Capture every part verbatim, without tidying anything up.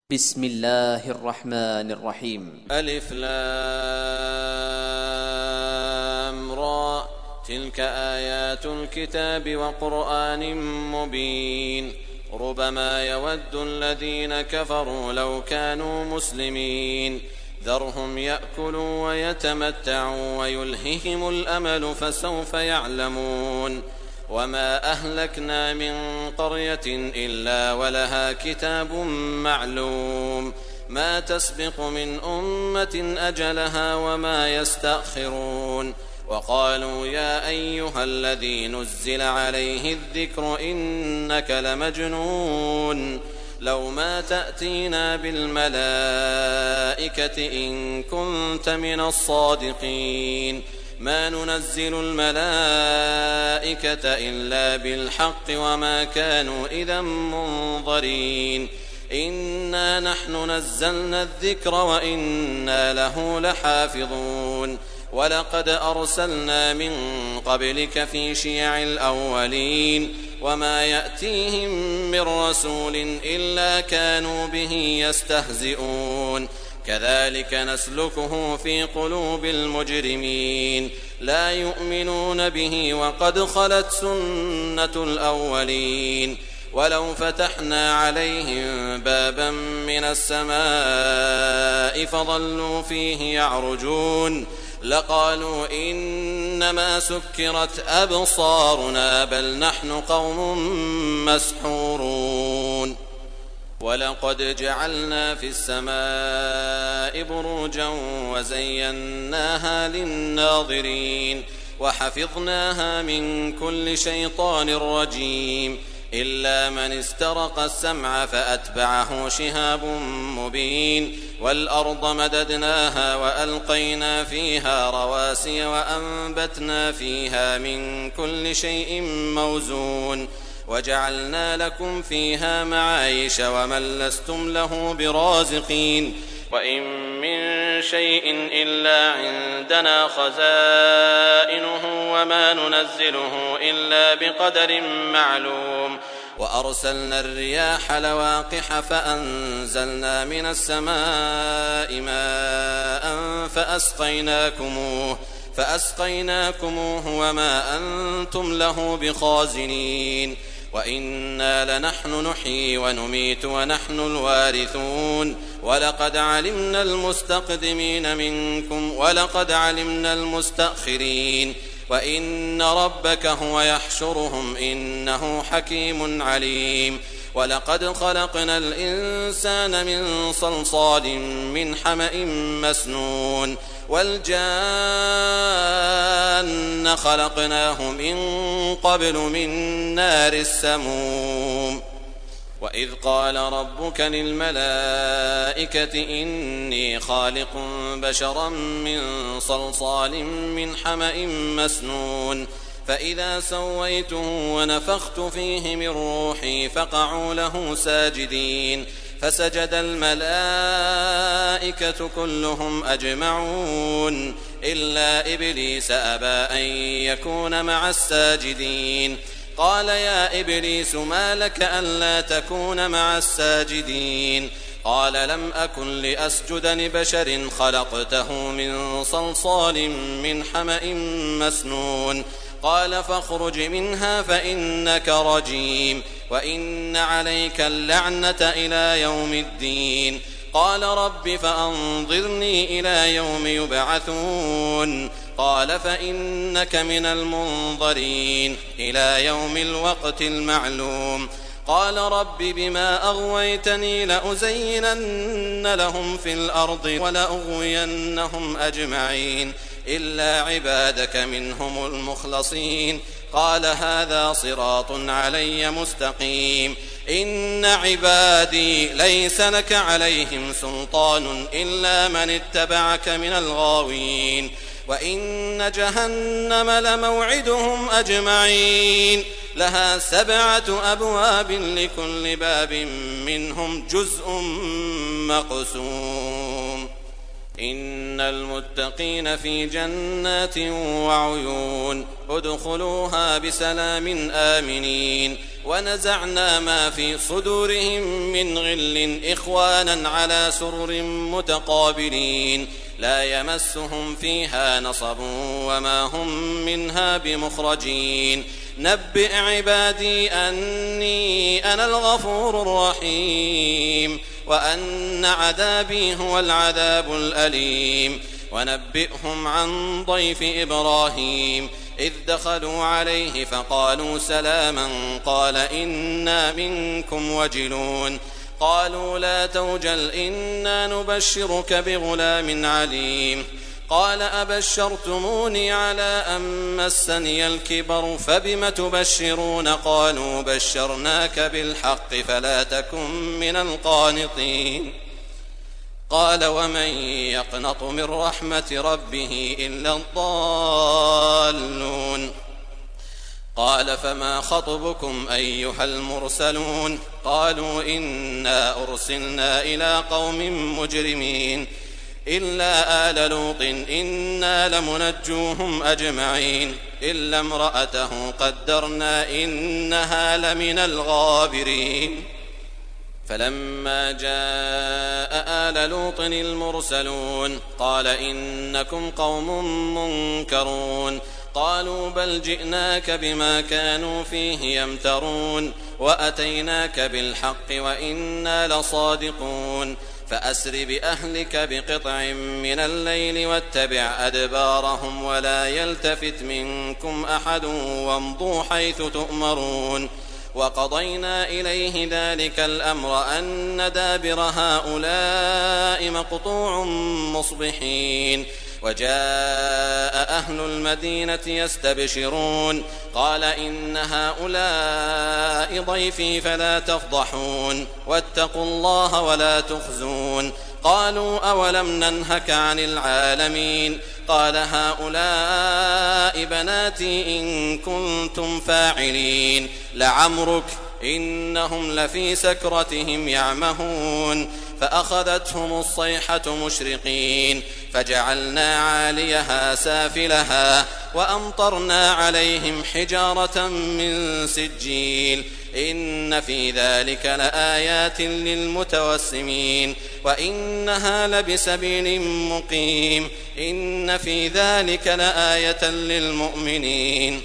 بسم الله الرحمن الرحيم. ألف لام را تلك آيات الكتاب وقرآن مبين ربما يود الذين كفروا لو كانوا مسلمين ذرهم يأكلوا ويتمتعوا ويلههم الأمل فسوف يعلمون وما أهلكنا من قرية إلا ولها كتاب معلوم ما تسبق من أمة أجلها وما يستأخرون وقالوا يا أيها الذي نزل عليه الذكر إنك لمجنون لو ما تأتينا بالملائكة إن كنت من الصادقين ما ننزل الملائكة إلا بالحق وما كانوا إذا منظرين إنا نحن نزلنا الذكر وإنا له لحافظون ولقد أرسلنا من قبلك في شيع الأولين وما يأتيهم من رسول إلا كانوا به يستهزئون كذلك نسلكه في قلوب المجرمين لا يؤمنون به وقد خلت سنة الأولين ولو فتحنا عليهم بابا من السماء فظلوا فيه يعرجون لقالوا إنما سكرت أبصارنا بل نحن قوم مسحورون ولقد جعلنا في السماء بروجا وزيناها للناظرين وحفظناها من كل شيطان رجيم إلا من استرق السمع فأتبعه شهاب مبين والأرض مددناها وألقينا فيها رواسي وأنبتنا فيها من كل شيء موزون وجعلنا لكم فيها معايش ومن لستم له برازقين وإن من شيء إلا عندنا خزائنه وما ننزله إلا بقدر معلوم وأرسلنا الرياح لواقح فأنزلنا من السماء ماء فأسقيناكموه فأسقيناكموه وما أنتم له بخازنين وإنا لنحن نحيي ونميت ونحن الوارثون ولقد علمنا المستقدمين منكم ولقد علمنا المستأخرين وإن ربك هو يحشرهم إنه حكيم عليم ولقد خلقنا الإنسان من صلصال من حمأ مسنون والجان خلقناه من قبل من نار السموم وإذ قال ربك للملائكة إني خالق بشرا من صلصال من حمأ مسنون فإذا سويته ونفخت فيه من روحي فقعوا له ساجدين فسجد الملائكة كلهم أجمعون إلا إبليس أبى أن يكون مع الساجدين قال يا إبليس ما لك ألا تكون مع الساجدين قال لم أكن لأسجد لبشر خلقته من صلصال من حمأ مسنون قال فاخرج منها فإنك رجيم وإن عليك اللعنة إلى يوم الدين قال رب فأنظرني إلى يوم يبعثون قال فإنك من المنظرين إلى يوم الوقت المعلوم قال رب بما أغويتني لأزينن لهم في الأرض ولأغوينهم أجمعين إلا عبادك منهم المخلصين قال هذا صراط علي مستقيم إن عبادي ليس لك عليهم سلطان إلا من اتبعك من الغاوين وإن جهنم لموعدهم أجمعين لها سبعة أبواب لكل باب منهم جزء مقسوم إن المتقين في جنات وعيون ادخلوها بسلام آمنين ونزعنا ما في صدورهم من غل إخوانا على سرر متقابلين لا يمسهم فيها نصب وما هم منها بمخرجين نبئ عبادي أني أنا الغفور الرحيم وأن عذابي هو العذاب الأليم ونبئهم عن ضيف إبراهيم إذ دخلوا عليه فقالوا سلاما قال إنا منكم وجلون قالوا لا توجل إنا نبشرك بغلام عليم قال أبشرتموني على أن مسني الكبر فبم تبشرون قالوا بشرناك بالحق فلا تكن من القانطين قال ومن يقنط من رحمة ربه إلا الضالون قال فما خطبكم أيها المرسلون قالوا إنا أرسلنا إلى قوم مجرمين إلا آل لوط إنا لمنجوهم أجمعين إلا امرأته قدرنا إنها لمن الغابرين فلما جاء آل لوط المرسلون قال إنكم قوم منكرون قالوا بل جئناك بما كانوا فيه يمترون وأتيناك بالحق وإنا لصادقون فأسر بأهلك بقطع من الليل واتبع أدبارهم ولا يلتفت منكم أحد وامضوا حيث تؤمرون وقضينا إليه ذلك الأمر أن دابر هؤلاء مقطوع مصبحين وجاء أهل المدينة يستبشرون قال إن هؤلاء ضيفي فلا تفضحون واتقوا الله ولا تخزون قالوا أولم ننهك عن العالمين قال هؤلاء بناتي إن كنتم فاعلين لعمرك إنهم لفي سكرتهم يعمهون فأخذتهم الصيحة مشرقين فجعلنا عاليها سافلها وأمطرنا عليهم حجارة من سجيل إن في ذلك لآيات للمتوسمين وإنها لبسبيل مقيم إن في ذلك لآية للمؤمنين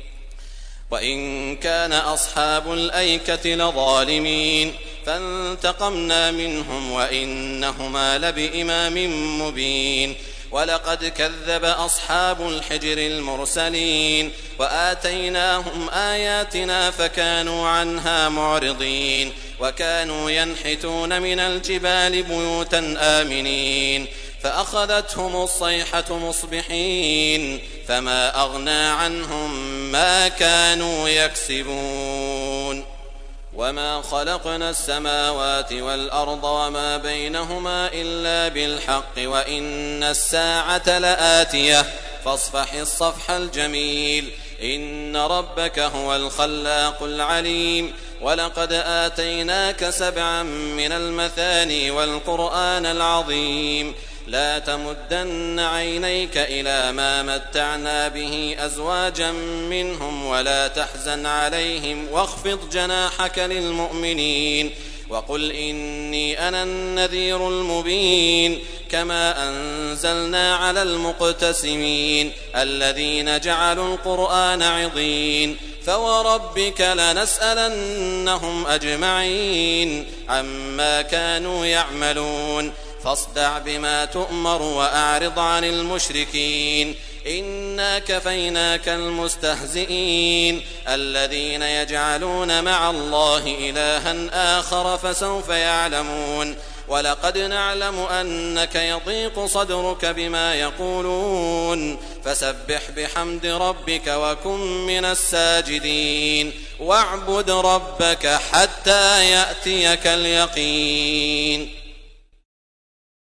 وإن كان أصحاب الأيكة لظالمين فانتقمنا منهم وإنهما لبإمام مبين ولقد كذب أصحاب الحجر المرسلين وآتيناهم آياتنا فكانوا عنها معرضين وكانوا ينحتون من الجبال بيوتا آمنين فأخذتهم الصيحة مصبحين فما أغنى عنهم ما كانوا يكسبون وما خلقنا السماوات والأرض وما بينهما إلا بالحق وإن الساعة لآتية فاصفح الصفح الجميل إن ربك هو الخلاق العليم ولقد آتيناك سبعا من المثاني والقرآن العظيم لا تمدن عينيك إلى ما متعنا به أزواجا منهم ولا تحزن عليهم واخفض جناحك للمؤمنين وقل إني أنا النذير المبين كما أنزلنا على المقتسمين الذين جعلوا القرآن عضين فوربك لنسألنهم أجمعين عما كانوا يعملون فاصدع بما تؤمر وأعرض عن المشركين إنا كفيناك المستهزئين الذين يجعلون مع الله إلها آخر فسوف يعلمون ولقد نعلم أنك يضيق صدرك بما يقولون فسبح بحمد ربك وكن من الساجدين واعبد ربك حتى يأتيك اليقين